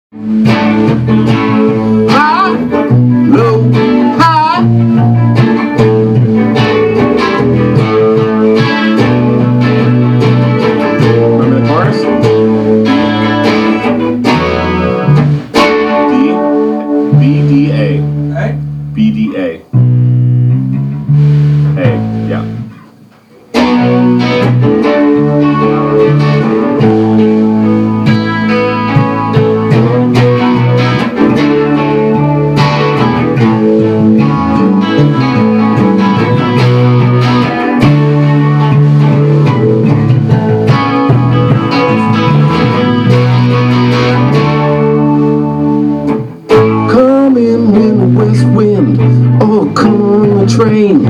High, low, high. Remember the chorus? B-D-A. B-D-A. A, yeah. Train.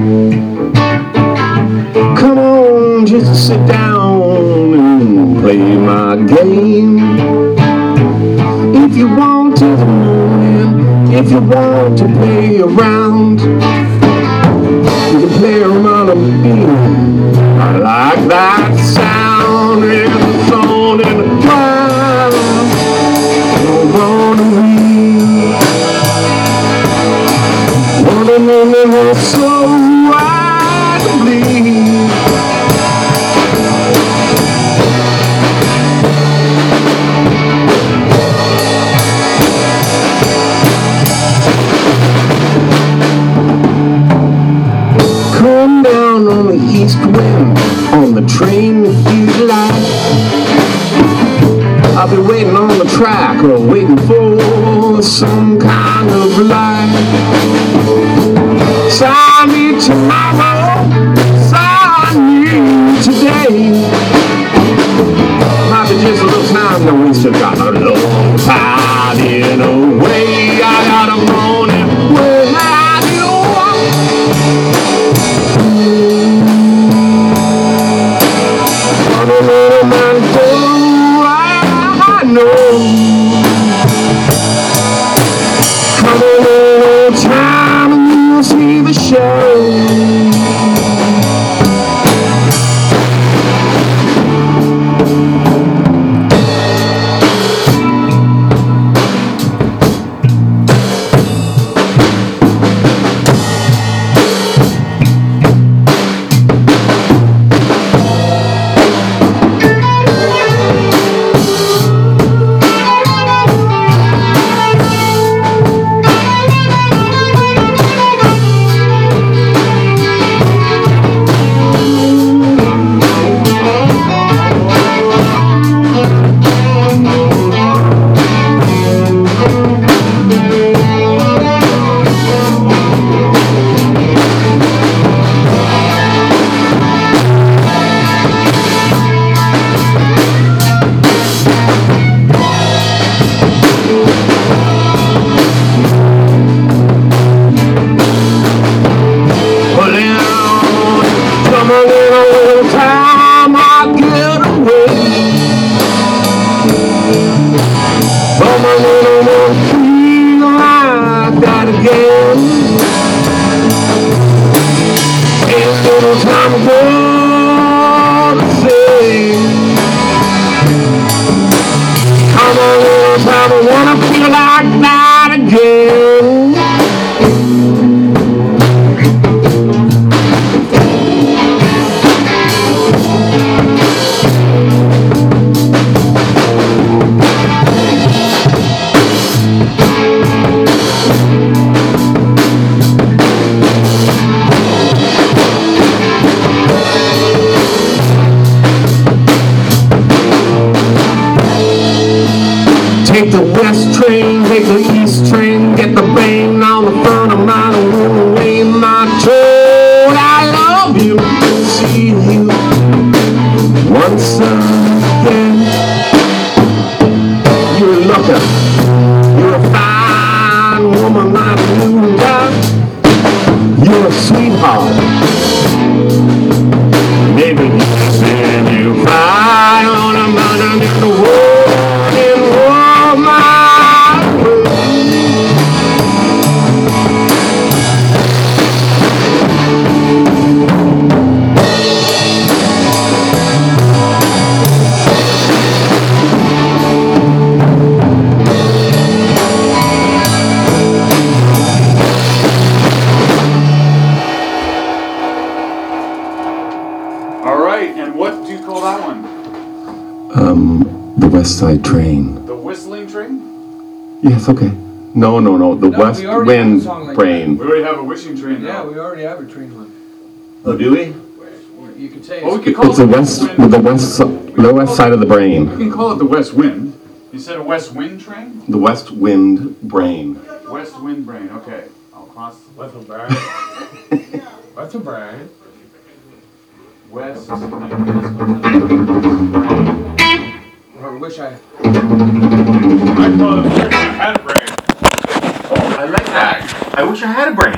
Come on, just sit down and play my game. If you want to the morning, if you want to play around, you can play around a beat. I like that sound. There's a song in the ground. Don't wanna leave. Wanna know so I can bleed. Come down on the east wind on the train if you like. I'll be waiting on the track or waiting for some kind of light. Sign me tomorrow, sign me today. Might be just a little time, though we still got a long time in a way. I got a morning without you. On a little man, I know. Come a little time and you'll see the show. I wanna feel like that again. Take the west train, take the east train, get the bang on the front of mine, and roll away my toad. I love you, see you once again. You're a looker, you're a fine woman, like a new guy. You're a sweetheart. Maybe you fly on a mountain in the world. The West Side Train. The Whistling Train? Yes, okay. No. The No, West we already have a Wind song like Brain. We already have a wishing train Yeah, now. we already have a train one. Oh, do we? You could say Well, we it's could call It's it the west side of the We brain. can call it the West Wind. You said a West Wind Train? The West Wind Brain. West Wind Brain, okay. I'll cross What's a brain? What's a brain? West. I wish I. I call it I had a brain. I like that. I wish I had a brain.